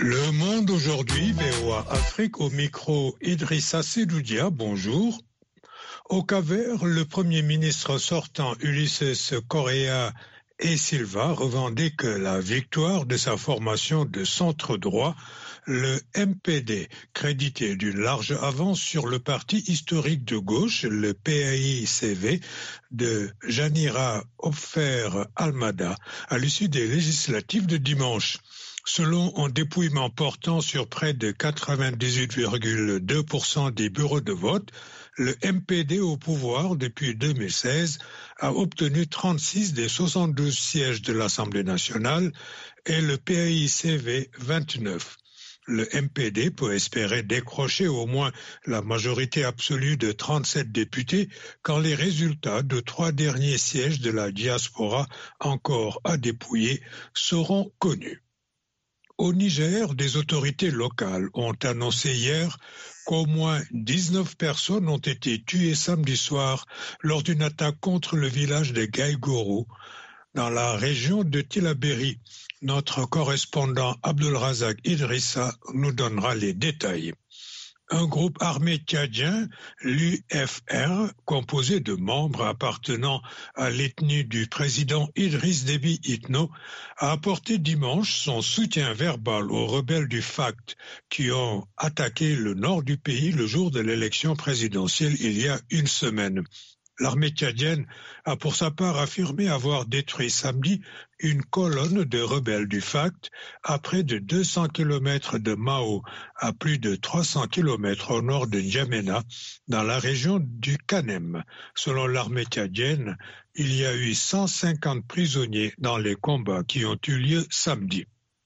Le Monde aujourd'hui, VOA Afrique au micro Idrissa Sedoudia, bonjour. Au Cap-Vert, le Premier ministre sortant Ulysses Correa et Silva revendique la victoire de sa formation de centre droit, le MPD, crédité d'une large avance sur le parti historique de gauche, le PAICV, de Janira Ofer Almada, à l'issue des législatives de dimanche. Selon un dépouillement portant sur près de 98,2% des bureaux de vote, le MPD au pouvoir depuis 2016 a obtenu 36 des 72 sièges de l'Assemblée nationale et le PAICV 29. Le MPD peut espérer décrocher au moins la majorité absolue de 37 députés quand les résultats de 3 derniers sièges de la diaspora encore à dépouiller seront connus. Au Niger, des autorités locales ont annoncé hier qu'au moins 19 personnes ont été tuées samedi soir lors d'une attaque contre le village de Gaïgourou, dans la région de Tillabéri. Notre correspondant Abdelrazak Idrissa nous donnera les détails. Un groupe armé tchadien, l'UFR, composé de membres appartenant à l'ethnie du président Idriss Déby Itno, a apporté dimanche son soutien verbal aux rebelles du FACT qui ont attaqué le nord du pays le jour de l'élection présidentielle il y a une semaine. L'armée tchadienne a pour sa part affirmé avoir détruit samedi une colonne de rebelles du FACT à près de 200 km de Mao, à plus de 300 km au nord de N'Djamena, dans la région du Kanem. Selon l'armée tchadienne, il y a eu 150 prisonniers dans les combats qui ont eu lieu samedi.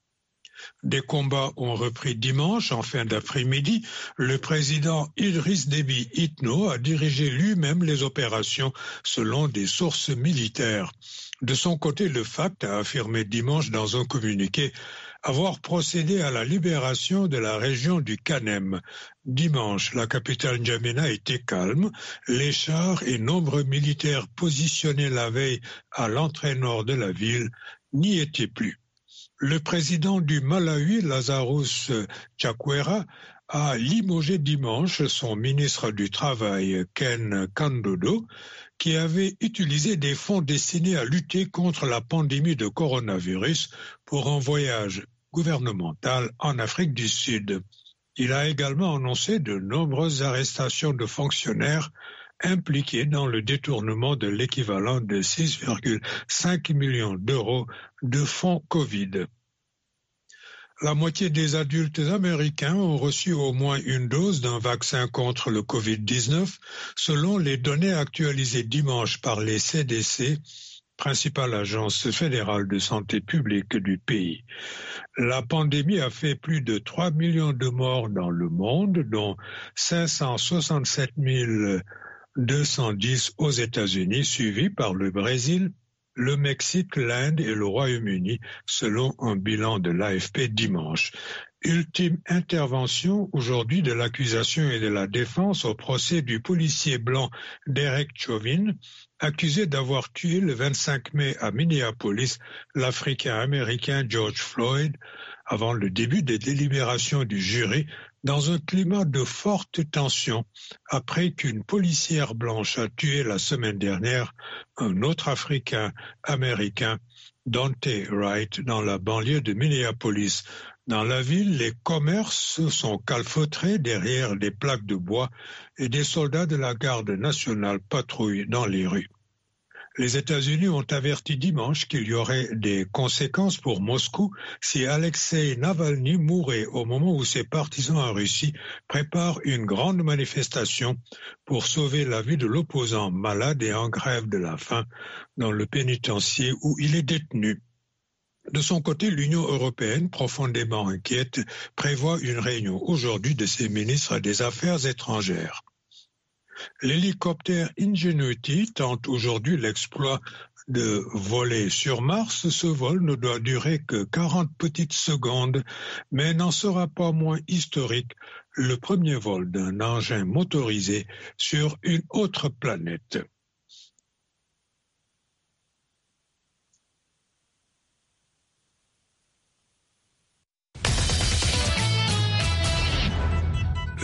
Des combats ont repris dimanche en fin d'après-midi. Le président Idriss Déby Itno a dirigé lui-même les opérations selon des sources militaires. De son côté, le FACT a affirmé dimanche dans un communiqué avoir procédé à la libération de la région du Kanem. Dimanche, la capitale N'Djamena était calme. Les chars et nombreux militaires positionnés la veille à l'entrée nord de la ville n'y étaient plus. Le président du Malawi, Lazarus Chakwera, a limogé dimanche son ministre du Travail, Ken Kandodo, qui avait utilisé des fonds destinés à lutter contre la pandémie de coronavirus pour un voyage gouvernemental en Afrique du Sud. Il a également annoncé de nombreuses arrestations de fonctionnaires impliqués dans le détournement de l'équivalent de 6,5 millions d'euros de fonds Covid. La moitié des adultes américains ont reçu au moins une dose d'un vaccin contre le Covid-19, selon les données actualisées dimanche par les CDC, principale agence fédérale de santé publique du pays. La pandémie a fait plus de 3 millions de morts dans le monde, dont 567 210 aux États-Unis, suivis par le Brésil, le Mexique, l'Inde et le Royaume-Uni, selon un bilan de l'AFP dimanche. Ultime intervention aujourd'hui de l'accusation et de la défense au procès du policier blanc Derek Chauvin, accusé d'avoir tué le 25 mai à Minneapolis l'Africain-Américain George Floyd avant le début des délibérations du jury dans un climat de forte tension après qu'une policière blanche a tué la semaine dernière un autre Africain-Américain, Dante Wright, dans la banlieue de Minneapolis. Dans la ville, les commerces sont calfeutrés derrière des plaques de bois et des soldats de la garde nationale patrouillent dans les rues. Les États-Unis ont averti dimanche qu'il y aurait des conséquences pour Moscou si Alexei Navalny mourait au moment où ses partisans en Russie préparent une grande manifestation pour sauver la vie de l'opposant malade et en grève de la faim dans le pénitencier où il est détenu. De son côté, l'Union européenne, profondément inquiète, prévoit une réunion aujourd'hui de ses ministres des Affaires étrangères. L'hélicoptère Ingenuity tente aujourd'hui l'exploit de voler sur Mars. Ce vol ne doit durer que 40 petites secondes, mais n'en sera pas moins historique, le premier vol d'un engin motorisé sur une autre planète.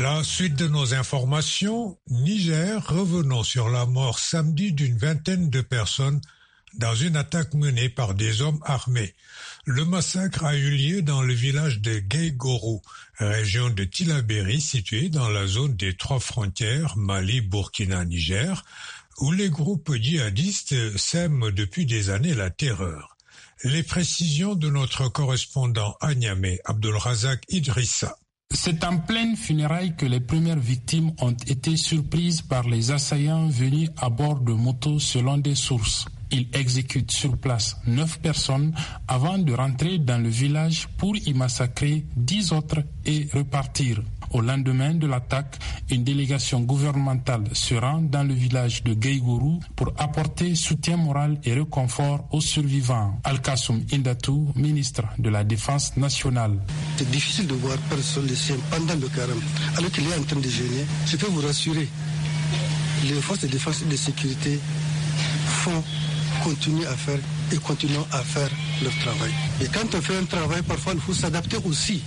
La suite de nos informations, Niger, revenons sur la mort samedi d'une vingtaine de personnes dans une attaque menée par des hommes armés. Le massacre a eu lieu dans le village de Guégourou, région de Tillabéri située dans la zone des 3 frontières Mali, Burkina, Niger, où les groupes djihadistes sèment depuis des années la terreur. Les précisions de notre correspondant à Niamey, Abdulrazak Idrissa. C'est en pleine funéraille que les premières victimes ont été surprises par les assaillants venus à bord de motos selon des sources. Ils exécutent sur place 9 personnes avant de rentrer dans le village pour y massacrer 10 autres et repartir. Au lendemain de l'attaque, une délégation gouvernementale se rend dans le village de Guégourou pour apporter soutien moral et réconfort aux survivants. Al-Kassoum Indatou, ministre de la Défense nationale. C'est difficile de voir personne les siens pendant le carême, alors qu'il est en train de jeûner. Je peux vous rassurer, les forces de défense et de sécurité continuent à faire et continuent à faire leur travail. Et quand on fait un travail, parfois il faut s'adapter aussi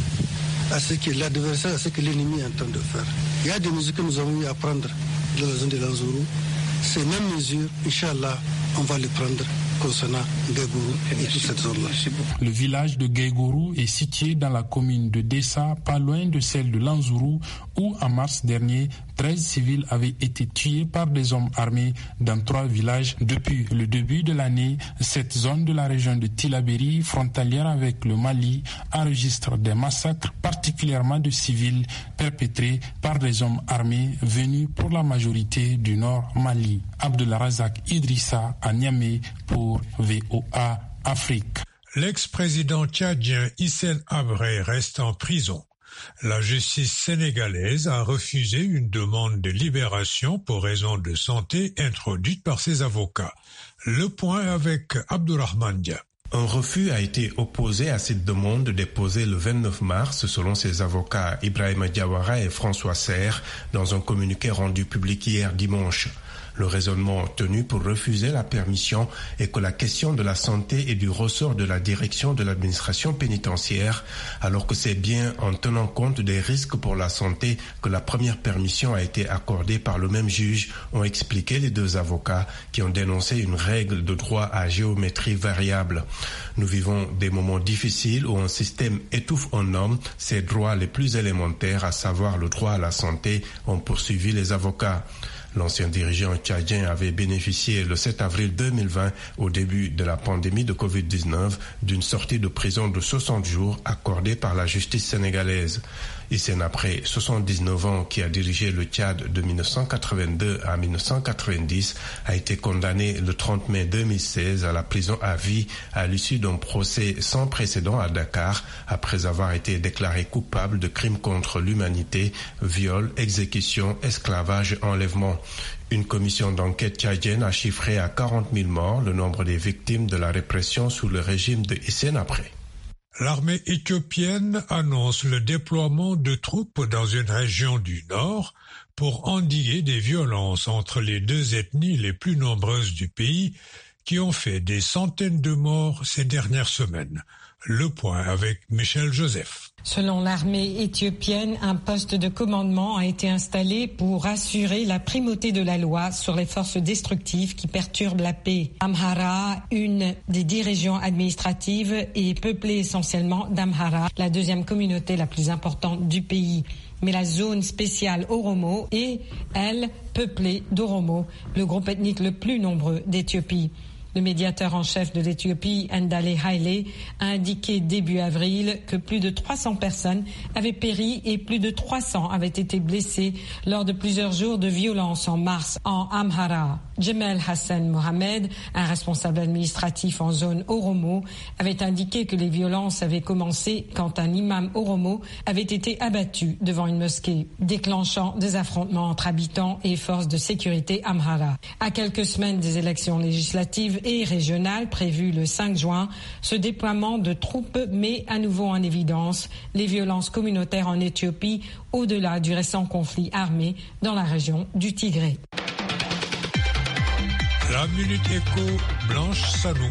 à ce que l'adversaire, à ce que l'ennemi est en train de faire. Il y a des mesures que nous avons eu à prendre dans la zone de Lanzourou. Ces mêmes mesures, Inch'Allah, on va les prendre concernant Guégourou et toute cette zone-là. Le village de Guégourou est situé dans la commune de Dessa, pas loin de celle de Lanzourou, où en mars dernier, 13 civils avaient été tués par des hommes armés dans 3 villages. Depuis le début de l'année, cette zone de la région de Tillabéri, frontalière avec le Mali, enregistre des massacres, particulièrement de civils, perpétrés par des hommes armés venus pour la majorité du nord Mali. Abdulrazak Idrissa à Niamey pour VOA Afrique. L'ex-président tchadien Hissène Habré reste en prison. La justice sénégalaise a refusé une demande de libération pour raison de santé introduite par ses avocats. Le point avec Abdourahmane Dia. Un refus a été opposé à cette demande déposée le 29 mars selon ses avocats Ibrahima Diawara et François Serre dans un communiqué rendu public hier dimanche. Le raisonnement tenu pour refuser la permission est que la question de la santé est du ressort de la direction de l'administration pénitentiaire, alors que c'est bien en tenant compte des risques pour la santé que la première permission a été accordée par le même juge, ont expliqué les 2 avocats qui ont dénoncé une règle de droit à géométrie variable. Nous vivons des moments difficiles où un système étouffe un homme ses droits les plus élémentaires, à savoir le droit à la santé, ont poursuivi les avocats. L'ancien dirigeant tchadien avait bénéficié le 7 avril 2020, au début de la pandémie de Covid-19, d'une sortie de prison de 60 jours accordée par la justice sénégalaise. Hissène Habré, 79 ans, qui a dirigé le Tchad de 1982 à 1990, a été condamné le 30 mai 2016 à la prison à vie à l'issue d'un procès sans précédent à Dakar, après avoir été déclaré coupable de crimes contre l'humanité, viol, exécution, esclavage et enlèvement. Une commission d'enquête tchadienne a chiffré à 40 000 morts le nombre des victimes de la répression sous le régime de Hissène Habré. L'armée éthiopienne annonce le déploiement de troupes dans une région du nord pour endiguer des violences entre les 2 ethnies les plus nombreuses du pays qui ont fait des centaines de morts ces dernières semaines. Le point avec Michel Joseph. Selon l'armée éthiopienne, un poste de commandement a été installé pour assurer la primauté de la loi sur les forces destructives qui perturbent la paix. Amhara, une des 10 régions administratives, est peuplée essentiellement d'Amhara, la 2e communauté la plus importante du pays. Mais la zone spéciale Oromo est, elle, peuplée d'Oromo, le groupe ethnique le plus nombreux d'Éthiopie. Le médiateur en chef de l'Éthiopie, Ndale Haile, a indiqué début avril que plus de 300 personnes avaient péri et plus de 300 avaient été blessées lors de plusieurs jours de violence en mars en Amhara. Jemel Hassan Mohamed, un responsable administratif en zone Oromo, avait indiqué que les violences avaient commencé quand un imam Oromo avait été abattu devant une mosquée, déclenchant des affrontements entre habitants et forces de sécurité Amhara. À quelques semaines des élections législatives et régionales prévues le 5 juin, ce déploiement de troupes met à nouveau en évidence les violences communautaires en Éthiopie au-delà du récent conflit armé dans la région du Tigré. La Minute Éco, Blanche Sanou.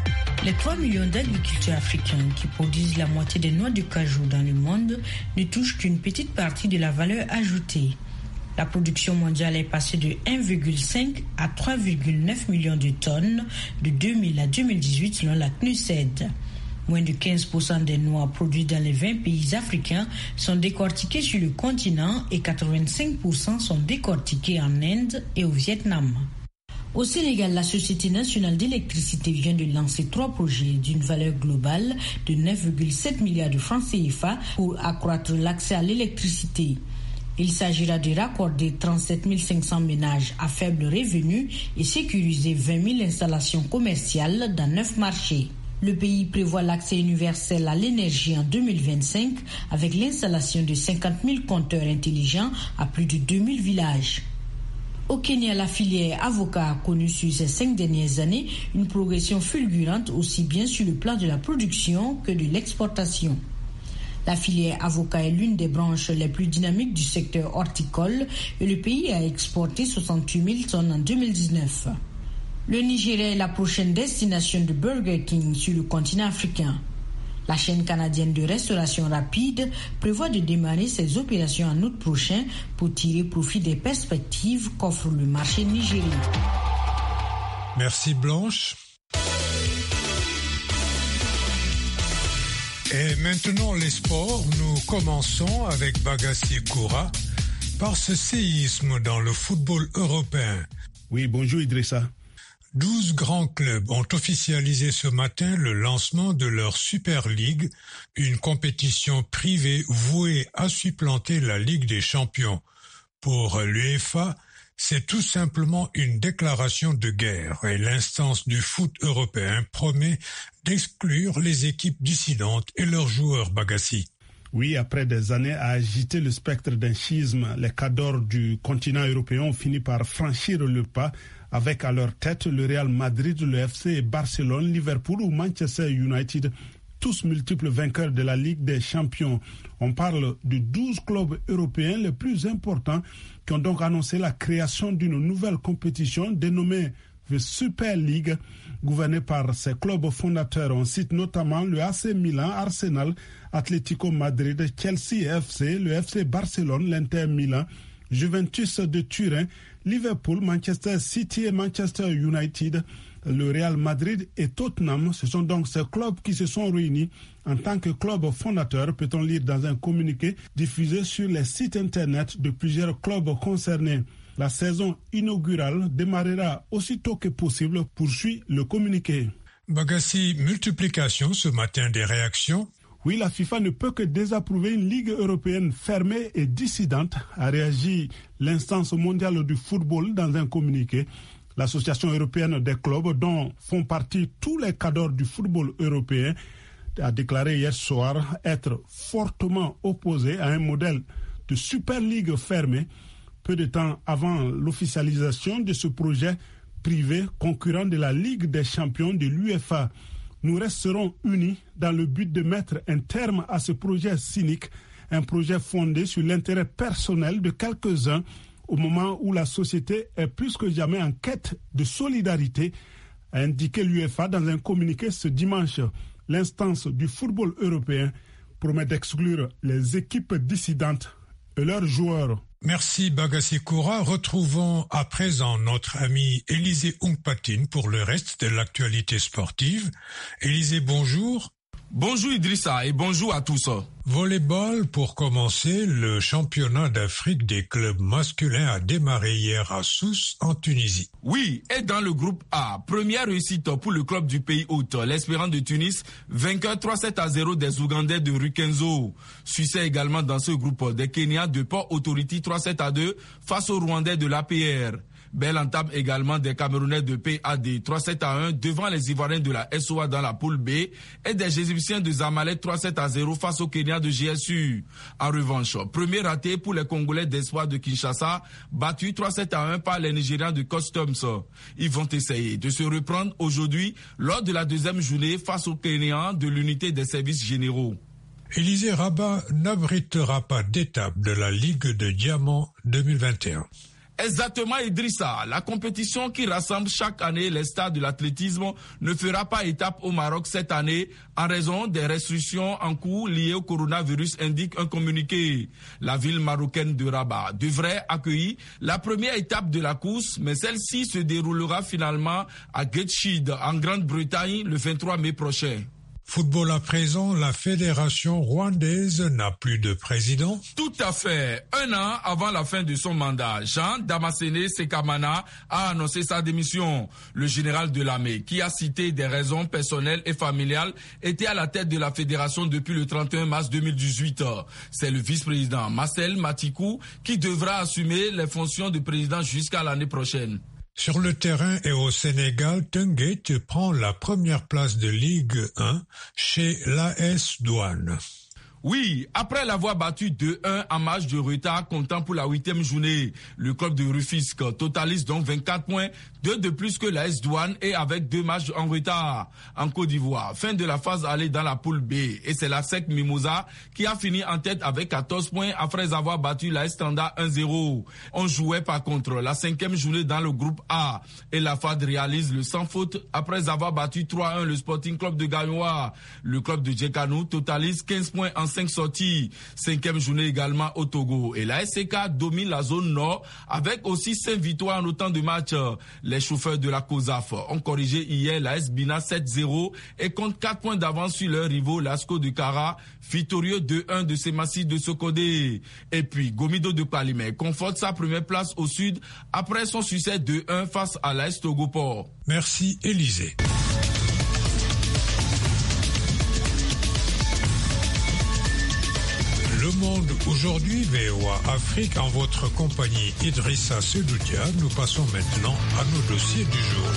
Les 3 millions d'agriculteurs africains qui produisent la moitié des noix de cajou dans le monde ne touchent qu'une petite partie de la valeur ajoutée. La production mondiale est passée de 1,5 à 3,9 millions de tonnes de 2000 à 2018 selon la CNUSED. Moins de 15% des noix produites dans les 20 pays africains sont décortiquées sur le continent et 85% sont décortiquées en Inde et au Vietnam. Au Sénégal, la Société nationale d'électricité vient de lancer 3 projets d'une valeur globale de 9,7 milliards de francs CFA pour accroître l'accès à l'électricité. Il s'agira de raccorder 37 500 ménages à faible revenu et sécuriser 20 000 installations commerciales dans 9 marchés. Le pays prévoit l'accès universel à l'énergie en 2025 avec l'installation de 50 000 compteurs intelligents à plus de 2000 villages. Au Kenya, la filière avocat a connu sur ces 5 dernières années une progression fulgurante aussi bien sur le plan de la production que de l'exportation. La filière avocat est l'une des branches les plus dynamiques du secteur horticole et le pays a exporté 68 000 tonnes en 2019. Le Nigeria est la prochaine destination de Burger King sur le continent africain. La chaîne canadienne de restauration rapide prévoit de démarrer ses opérations en août prochain pour tirer profit des perspectives qu'offre le marché nigérien. Merci Blanche. Et maintenant les sports, nous commençons avec Bagassi Koura par ce séisme dans le football européen. Oui, bonjour Idrissa. 12 grands clubs ont officialisé ce matin le lancement de leur Super League, une compétition privée vouée à supplanter la Ligue des Champions. Pour l'UEFA, c'est tout simplement une déclaration de guerre et l'instance du foot européen promet d'exclure les équipes dissidentes et leurs joueurs Bagassi. Oui, après des années à agiter le spectre d'un schisme, les cadors du continent européen ont fini par franchir le pas avec à leur tête le Real Madrid, le FC Barcelone, Liverpool ou Manchester United, tous multiples vainqueurs de la Ligue des Champions. On parle de 12 clubs européens les plus importants qui ont donc annoncé la création d'une nouvelle compétition dénommée The Super League, gouvernée par ses clubs fondateurs. On cite notamment le AC Milan, Arsenal, Atlético Madrid, Chelsea FC, le FC Barcelone, l'Inter Milan, Juventus de Turin, Liverpool, Manchester City et Manchester United, le Real Madrid et Tottenham. Ce sont donc ces clubs qui se sont réunis en tant que club fondateur, peut-on lire dans un communiqué diffusé sur les sites internet de plusieurs clubs concernés. La saison inaugurale démarrera aussitôt que possible, poursuit le communiqué. Bagassi, multiplication ce matin des réactions. Oui, la FIFA ne peut que désapprouver une ligue européenne fermée et dissidente, a réagi l'instance mondiale du football dans un communiqué. L'Association européenne des clubs, dont font partie tous les cadors du football européen, a déclaré hier soir être fortement opposée à un modèle de Super League fermée, peu de temps avant l'officialisation de ce projet privé concurrent de la Ligue des champions de l'UEFA. Nous resterons unis dans le but de mettre un terme à ce projet cynique, un projet fondé sur l'intérêt personnel de quelques-uns au moment où la société est plus que jamais en quête de solidarité, a indiqué l'UEFA dans un communiqué ce dimanche. L'instance du football européen promet d'exclure les équipes dissidentes et leurs joueurs. Merci Bagassi Koura. Retrouvons à présent notre ami Élisée Oungpatine pour le reste de l'actualité sportive. Élisée, bonjour. Bonjour Idrissa et bonjour à tous. Volleyball, pour commencer, le championnat d'Afrique des clubs masculins a démarré hier à Sousse, en Tunisie. Oui, et dans le groupe A, première réussite pour le club du pays hôte, l'Espérance de Tunis, vainqueur 3-7-0 des Ougandais de Rukenzo. Succès également dans ce groupe des Kenyans de Port Authority 3-7-2 face aux Rwandais de l'APR. Belle entame également des Camerounais de PAD 3-7-1 devant les Ivoiriens de la SOA dans la poule B et des Égyptiens de Zamalek 3-7-0 face aux Kenyans de GSU. En revanche, premier raté pour les Congolais d'Espoir de Kinshasa, battus 3-7-1 par les Nigérians de Customs. Ils vont essayer de se reprendre aujourd'hui lors de la deuxième journée face aux Kenyans de l'unité des services généraux. Élysée Rabat n'abritera pas d'étape de la Ligue de Diamant 2021. Exactement, Idrissa. La compétition qui rassemble chaque année les stars de l'athlétisme ne fera pas étape au Maroc cette année en raison des restrictions en cours liées au coronavirus, indique un communiqué. La ville marocaine de Rabat devrait accueillir la première étape de la course, mais celle-ci se déroulera finalement à Gateshead, en Grande-Bretagne, le 23 mai prochain. Football à présent, la fédération rwandaise n'a plus de président. Tout à fait. 1 an avant la fin de son mandat, Jean Damascene Sekamana a annoncé sa démission. Le général de l'armée, qui a cité des raisons personnelles et familiales, était à la tête de la fédération depuis le 31 mars 2018. C'est le vice-président Marcel Matikou qui devra assumer les fonctions de président jusqu'à l'année prochaine. Sur le terrain et au Sénégal, Teungueth prend la première place de Ligue 1 chez l'AS Douanes. Oui, après l'avoir battu 2-1 en match de retard comptant pour la 8e journée, le club de Rufisque totalise donc 24 points, 2 de plus que l'AS Douanes et avec 2 matchs en retard. En Côte d'Ivoire, fin de la phase allée dans la poule B et c'est la SEC Mimosa qui a fini en tête avec 14 points après avoir battu l'AS Standard 1-0. On jouait par contre la 5e journée dans le groupe A et la FAD réalise le sans faute après avoir battu 3-1 le Sporting Club de Gagnoa. Le club de Djekanou totalise 15 points en 5 sorties. 5e journée également au Togo. Et la SCK domine la zone nord avec aussi 5 victoires en autant de matchs. Les chauffeurs de la COSAF ont corrigé hier la SBINA 7-0 et comptent 4 points d'avance sur leur rivaux l'ASCO de Kara, victorieux 2-1 de ces massifs de Sokodé. Et puis Gomido de Palimé conforte sa première place au sud après son succès 2-1 face à l'AS Togoport. Merci Élisée. Le Monde aujourd'hui, VOA Afrique, en votre compagnie Idrissa Sedoudia. Nous passons maintenant à nos dossiers du jour.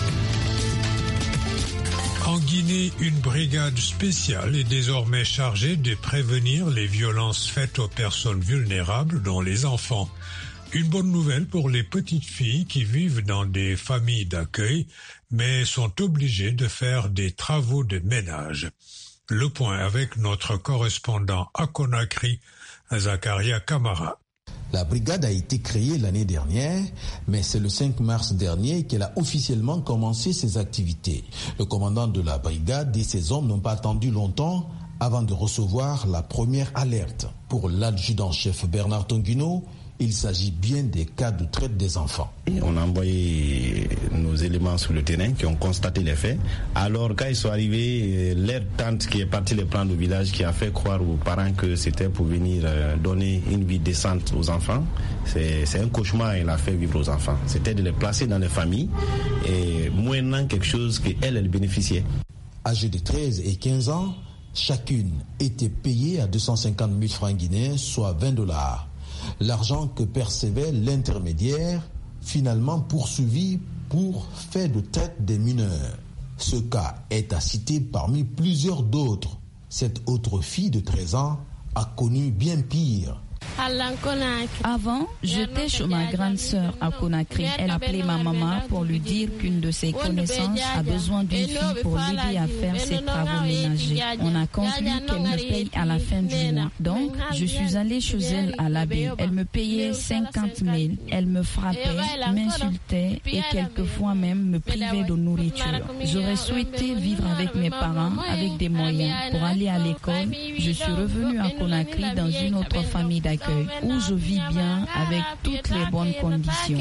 En Guinée, une brigade spéciale est désormais chargée de prévenir les violences faites aux personnes vulnérables, dont les enfants. Une bonne nouvelle pour les petites filles qui vivent dans des familles d'accueil, mais sont obligées de faire des travaux de ménage. Le point avec notre correspondant à Conakry, Zakaria Kamara. La brigade a été créée l'année dernière, mais c'est le 5 mars dernier qu'elle a officiellement commencé ses activités. Le commandant de la brigade et ses hommes n'ont pas attendu longtemps avant de recevoir la première alerte. Pour l'adjudant-chef Bernard Tonguino, il s'agit bien des cas de traite des enfants. On a envoyé nos éléments sur le terrain qui ont constaté les faits. Alors quand ils sont arrivés, leur tante qui est partie les prendre au village, qui a fait croire aux parents que c'était pour venir donner une vie décente aux enfants. C'est un cauchemar qu'elle a fait vivre aux enfants. C'était de les placer dans les familles et moyennant quelque chose qu'elle bénéficiait. Âgés de 13 et 15 ans, chacune était payée à 250 000 francs guinéens, soit $20. L'argent que percevait l'intermédiaire, finalement poursuivi pour fait de traite des mineurs. Ce cas est à citer parmi plusieurs d'autres. Cette autre fille de 13 ans a connu bien pire. Avant, j'étais chez ma grande sœur à Conakry. Elle appelait ma maman pour lui dire qu'une de ses connaissances a besoin d'une fille pour l'aider à faire ses travaux ménagers. On a conclu qu'elle me paye à la fin du mois. Donc, je suis allée chez elle à l'abbaye. Elle me payait 50 000. Elle me frappait, m'insultait et quelquefois même me privait de nourriture. J'aurais souhaité vivre avec mes parents, avec des moyens. Pour aller à l'école, je suis revenue à Conakry dans une autre famille d'accueil où je vis bien avec toutes les bonnes conditions.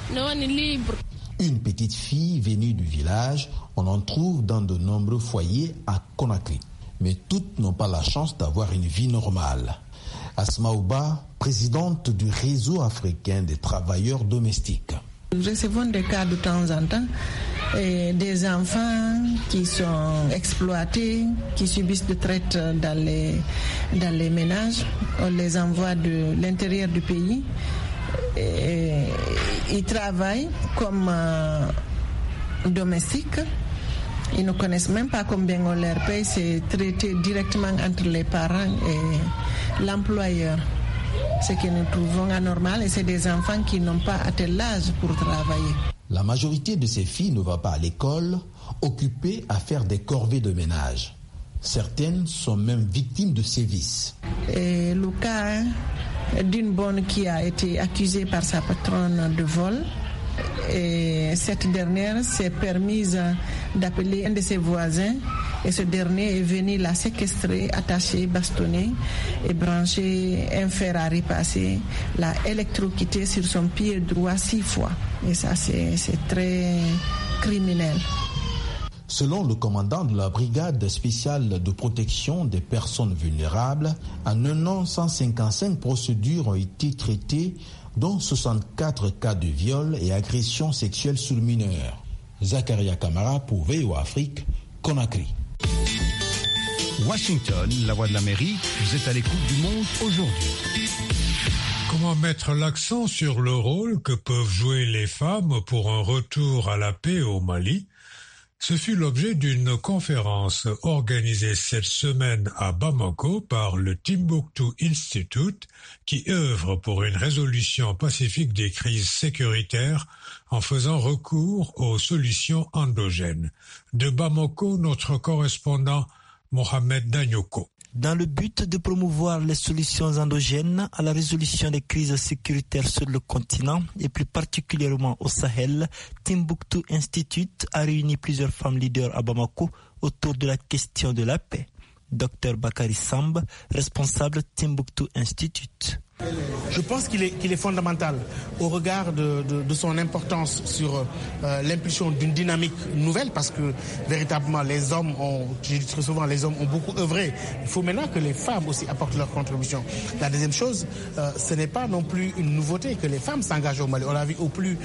Une petite fille venue du village, on en trouve dans de nombreux foyers à Conakry. Mais toutes n'ont pas la chance d'avoir une vie normale. Asma Ouba, présidente du réseau africain des travailleurs domestiques. Nous recevons des cas de temps en temps, des enfants qui sont exploités, qui subissent de traite dans les ménages. On les envoie de l'intérieur du pays. Ils travaillent comme domestiques. Ils ne connaissent même pas combien on leur paye. C'est traité directement entre les parents et l'employeur. Ce que nous trouvons anormal, et c'est des enfants qui n'ont pas atteint l'âge pour travailler. La majorité de ces filles ne va pas à l'école, occupées à faire des corvées de ménage. Certaines sont même victimes de sévices. Et le cas d'une bonne qui a été accusée par sa patronne de vol. Et cette dernière s'est permise d'appeler un de ses voisins et ce dernier est venu la séquestrer, attacher, bastonner et brancher un fer à repasser, l'a électrocuté sur son pied droit 6 fois. Et ça, c'est très criminel. Selon le commandant de la brigade spéciale de protection des personnes vulnérables, en un an, 155 procédures ont été traitées, dont 64 cas de viol et agression sexuelle sur mineurs. Zakaria Kamara pour VOA Afrique, Conakry. Washington, la voix de l'Amérique, vous êtes à l'écoute du monde aujourd'hui. Comment mettre l'accent sur le rôle que peuvent jouer les femmes pour un retour à la paix au Mali ? Ce fut l'objet d'une conférence organisée cette semaine à Bamako par le Timbuktu Institute qui œuvre pour une résolution pacifique des crises sécuritaires en faisant recours aux solutions endogènes. De Bamako, notre correspondant Mohamed Danyoko. Dans le but de promouvoir les solutions endogènes à la résolution des crises sécuritaires sur le continent et plus particulièrement au Sahel, Timbuktu Institute a réuni plusieurs femmes leaders à Bamako autour de la question de la paix. Dr Bakary Samb, responsable Timbuktu Institute. Je pense qu'il est fondamental au regard de son importance sur l'impulsion d'une dynamique nouvelle parce que véritablement les hommes ont beaucoup œuvré. Il faut maintenant que les femmes aussi apportent leur contribution. La deuxième chose, ce n'est pas non plus une nouveauté que les femmes s'engagent au Mali. On l'a vu au plus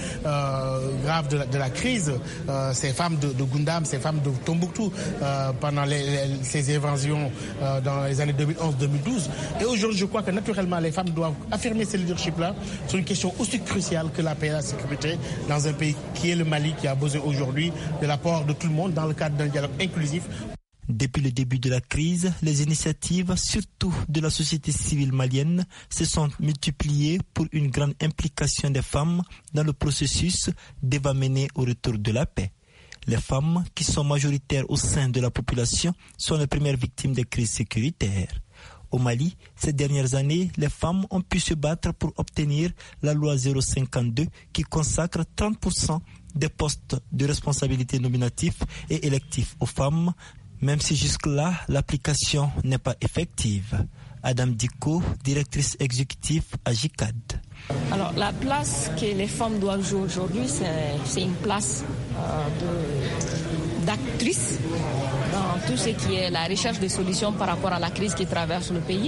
grave de la crise, ces femmes de Gundam, ces femmes de Tombouctou pendant ces invasions dans les années 2011-2012. Et aujourd'hui, je crois que naturellement les femmes doivent affirmer ce leadership-là sur une question aussi cruciale que la paix et la sécurité dans un pays qui est le Mali, qui a besoin aujourd'hui de l'apport de tout le monde dans le cadre d'un dialogue inclusif. Depuis le début de la crise, les initiatives, surtout de la société civile malienne, se sont multipliées pour une grande implication des femmes dans le processus devant mener au retour de la paix. Les femmes, qui sont majoritaires au sein de la population, sont les premières victimes des crises sécuritaires. Au Mali, ces dernières années, les femmes ont pu se battre pour obtenir la loi 052 qui consacre 30% des postes de responsabilité nominatifs et électifs aux femmes, même si jusque-là, l'application n'est pas effective. Adam Diko, directrice exécutive à JICAD. Alors, la place que les femmes doivent jouer aujourd'hui, c'est une place d'actrice dans tout ce qui est la recherche de solutions par rapport à la crise qui traverse le pays.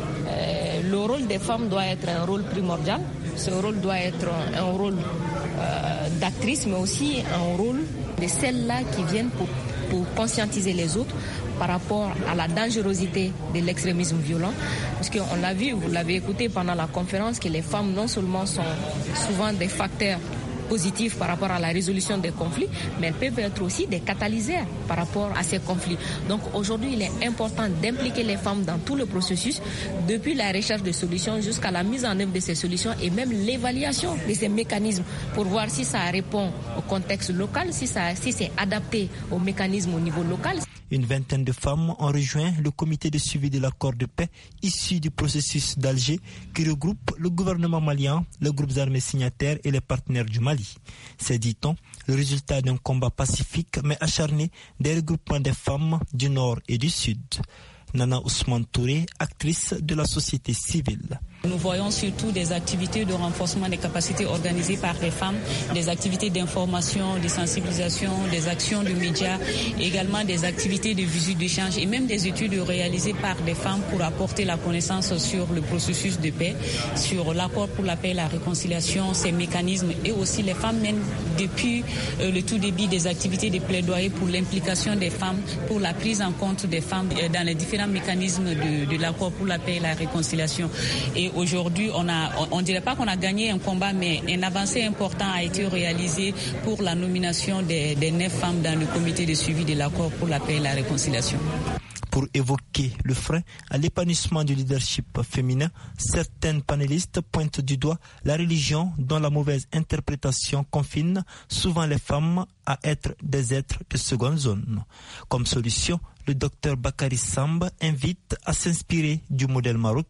Le rôle des femmes doit être un rôle primordial. Ce rôle doit être un rôle d'actrice, mais aussi un rôle de celles-là qui viennent pour conscientiser les autres par rapport à la dangerosité de l'extrémisme violent. Parce qu'on l'a vu, vous l'avez écouté pendant la conférence, que les femmes non seulement sont souvent des facteurs positifs par rapport à la résolution des conflits, mais elles peuvent être aussi des catalyseurs par rapport à ces conflits. Donc aujourd'hui, il est important d'impliquer les femmes dans tout le processus, depuis la recherche de solutions jusqu'à la mise en œuvre de ces solutions et même l'évaluation de ces mécanismes pour voir si ça répond au contexte local, si c'est adapté aux mécanismes au niveau local. Une vingtaine de femmes ont rejoint le comité de suivi de l'accord de paix issu du processus d'Alger qui regroupe le gouvernement malien, les groupes armés signataires et les partenaires du Mali. C'est, dit-on, le résultat d'un combat pacifique mais acharné des regroupements des femmes du Nord et du Sud. Nana Ousmane Touré, actrice de la société civile. Nous voyons surtout des activités de renforcement des capacités organisées par les femmes, des activités d'information, de sensibilisation, des actions de médias, également des activités de visite d'échange et même des études réalisées par des femmes pour apporter la connaissance sur le processus de paix, sur l'accord pour la paix et la réconciliation, ces mécanismes. Et aussi les femmes mènent depuis le tout début des activités de plaidoyer pour l'implication des femmes, pour la prise en compte des femmes dans les différents mécanismes de l'accord pour la paix et la réconciliation. Et aujourd'hui, on dirait pas qu'on a gagné un combat, mais un avancée important a été réalisé pour la nomination des 9 femmes dans le comité de suivi de l'accord pour la paix et la réconciliation. Pour évoquer le frein à l'épanouissement du leadership féminin, certaines panélistes pointent du doigt la religion dont la mauvaise interprétation confine souvent les femmes à être des êtres de seconde zone. Comme solution, le docteur Bakary Samb invite à s'inspirer du modèle marocain.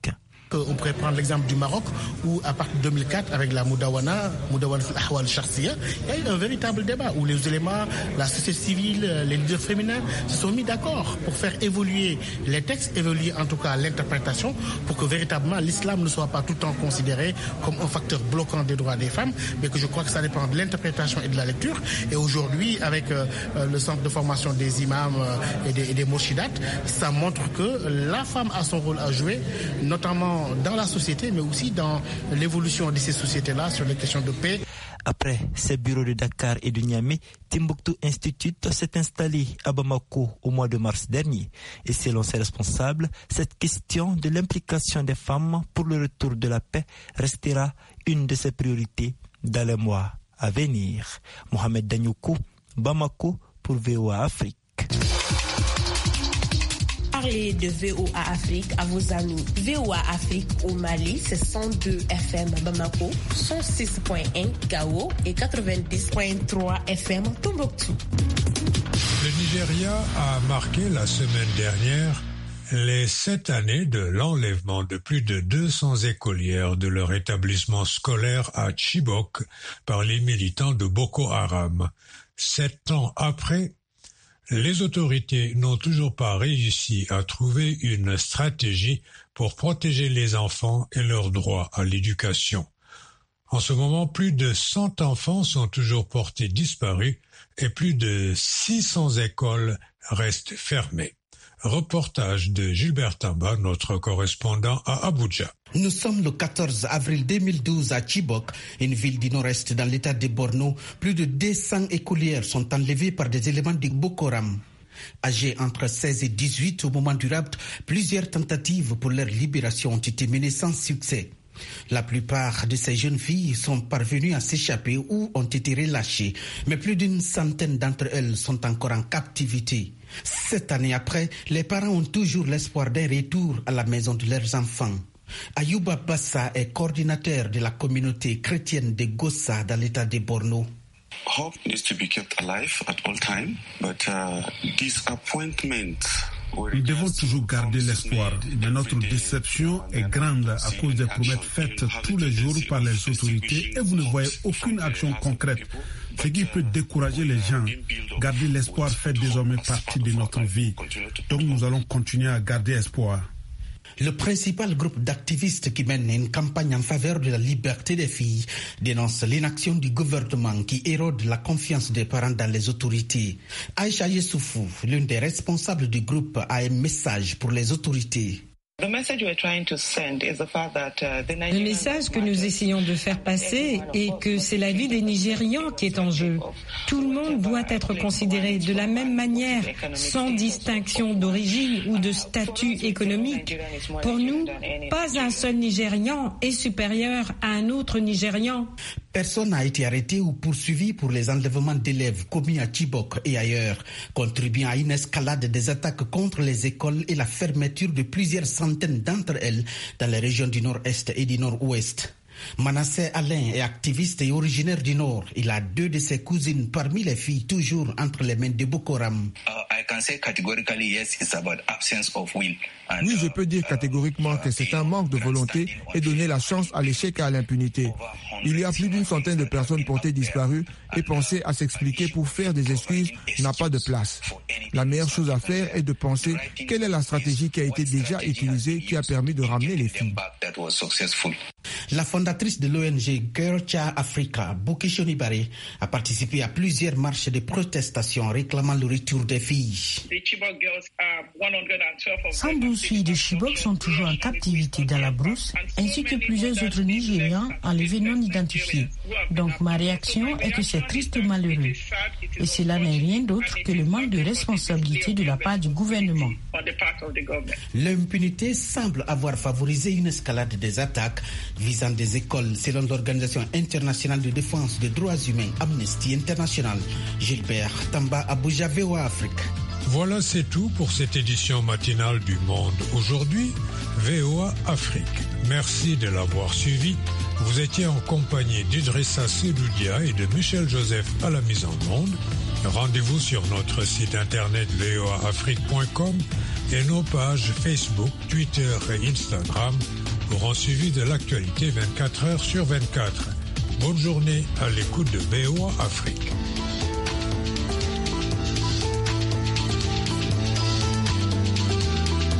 On pourrait prendre l'exemple du Maroc où à partir de 2004 avec la Moudawana al-Ahwal Charsiya, il y a eu un véritable débat où les éléments, la société civile, les leaders féminins se sont mis d'accord pour faire évoluer les textes, évoluer en tout cas l'interprétation pour que véritablement l'islam ne soit pas tout le temps considéré comme un facteur bloquant des droits des femmes, mais que je crois que ça dépend de l'interprétation et de la lecture. Et aujourd'hui avec le centre de formation des imams et des morshidates, ça montre que la femme a son rôle à jouer, notamment dans la société, mais aussi dans l'évolution de ces sociétés-là sur les questions de paix. Après ces bureaux de Dakar et de Niamey, Timbuktu Institute s'est installé à Bamako au mois de mars dernier. Et selon ses responsables, cette question de l'implication des femmes pour le retour de la paix restera une de ses priorités dans les mois à venir. Mohamed Danyoukou, Bamako pour VOA Afrique. Parlez de VOA Afrique à vos amis. VOA Afrique au Mali, c'est 102 FM Bamako, 106.1 Gao et 90.3 FM Tombouctou. Le Nigeria a marqué la semaine dernière les 7 années de l'enlèvement de plus de 200 écolières de leur établissement scolaire à Chibok par les militants de Boko Haram. 7 ans après, les autorités n'ont toujours pas réussi à trouver une stratégie pour protéger les enfants et leur droit à l'éducation. En ce moment, plus de 100 enfants sont toujours portés disparus et plus de 600 écoles restent fermées. Reportage de Gilbert Tamba, notre correspondant à Abuja. Nous sommes le 14 avril 2012 à Chibok, une ville du nord-est dans l'état de Borno. Plus de 200 écolières sont enlevées par des éléments de Boko Haram. Âgées entre 16 et 18 au moment du rapt, plusieurs tentatives pour leur libération ont été menées sans succès. La plupart de ces jeunes filles sont parvenues à s'échapper ou ont été relâchées, mais plus d'une centaine d'entre elles sont encore en captivité. 7 années après, les parents ont toujours l'espoir d'un retour à la maison de leurs enfants. Ayouba Bassa est coordinateur de la communauté chrétienne de Gossa dans l'état de Borno. Hope needs to be kept alive at all time, but disappointment. Nous devons toujours garder l'espoir, mais notre déception est grande à cause des promesses faites tous les jours par les autorités et vous ne voyez aucune action concrète, ce qui peut décourager les gens. Garder l'espoir fait désormais partie de notre vie, donc nous allons continuer à garder espoir. Le principal groupe d'activistes qui mène une campagne en faveur de la liberté des filles dénonce l'inaction du gouvernement qui érode la confiance des parents dans les autorités. Aïcha Yessoufou, l'une des responsables du groupe, a un message pour les autorités. Le message que nous essayons de faire passer est que c'est la vie des Nigérians qui est en jeu. Tout le monde doit être considéré de la même manière, sans distinction d'origine ou de statut économique. Pour nous, pas un seul Nigérian est supérieur à un autre Nigérian. Personne n'a été arrêté ou poursuivi pour les enlèvements d'élèves commis à Chibok et ailleurs, contribuant à une escalade des attaques contre les écoles et la fermeture de plusieurs centaines d'entre elles dans les régions du nord-est et du nord-ouest. Manasseh Alain est activiste et originaire du Nord. Il a 2 de ses cousines parmi les filles toujours entre les mains de Boko Haram. Oui, je peux dire catégoriquement que c'est un manque de volonté et donner la chance à l'échec et à l'impunité. Il y a plus d'une centaine de personnes portées disparues et penser à s'expliquer pour faire des excuses n'a pas de place. La meilleure chose à faire est de penser quelle est la stratégie qui a été déjà utilisée qui a permis de ramener les filles. La fondatrice de l'ONG Girl Child Africa, Bouki Shonibare, a participé à plusieurs marches de protestation réclamant le retour des filles. 112 filles de Chibok sont toujours en captivité dans la brousse, ainsi que plusieurs autres Nigérians enlevés non identifiés. Donc ma réaction est que c'est triste et malheureux. Et cela n'est rien d'autre que le manque de responsabilité de la part du gouvernement. L'impunité semble avoir favorisé une escalade des attaques visant des écoles, selon l'Organisation internationale de défense des droits humains Amnesty International. Gilbert Tamba, Abuja, VOA Afrique. Voilà, c'est tout pour cette édition matinale du Monde. Aujourd'hui, VOA Afrique. Merci de l'avoir suivi. Vous étiez en compagnie d'Idrissa Seloudia et de Michel Joseph à la mise en onde. Rendez-vous sur notre site internet voaafrique.com et nos pages Facebook, Twitter et Instagram pour un suivi de l'actualité 24 heures sur 24. Bonne journée à l'écoute de VOA Afrique.